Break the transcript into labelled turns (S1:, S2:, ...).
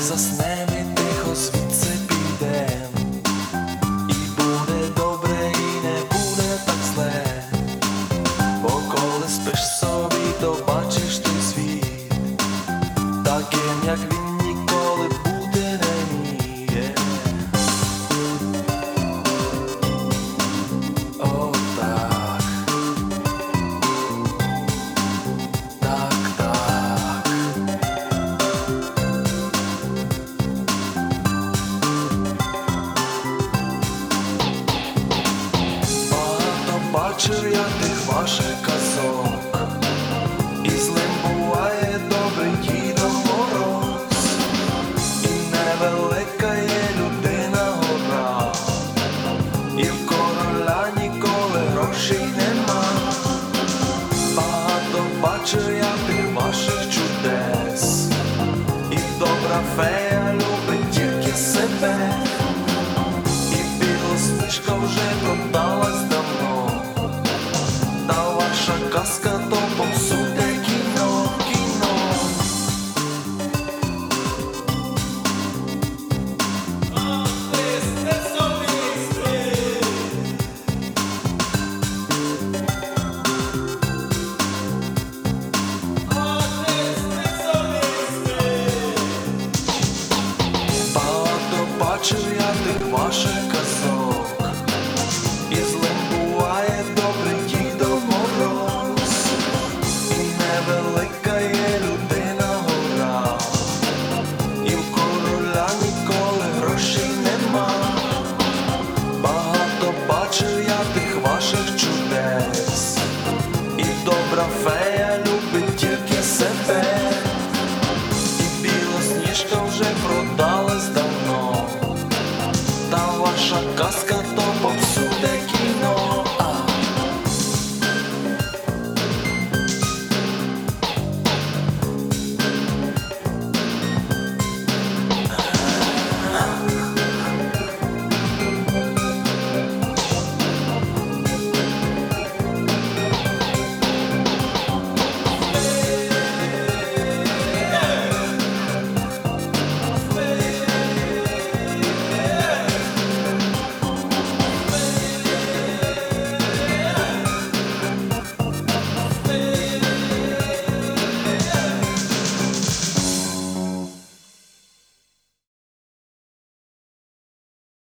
S1: заснем і тихо звідси підем, і буде добре, і не буде так зле, бо коли спиш собі, то бачиш ти світ таким, як він ніколи бути не вміє. О, так, так, так. Багато бачив я тих ваших казок, і злим буває добрий Дідо Мороз, і невелика є людина гора, і в короля ніколи грошей нема. Багато бачив я тих ваших чудес, і добра фея любить тільки себе, і Білосніжка вже продалась давно, та ваша казка то повсюди кіно, кіно. Багато бачив я тих ваших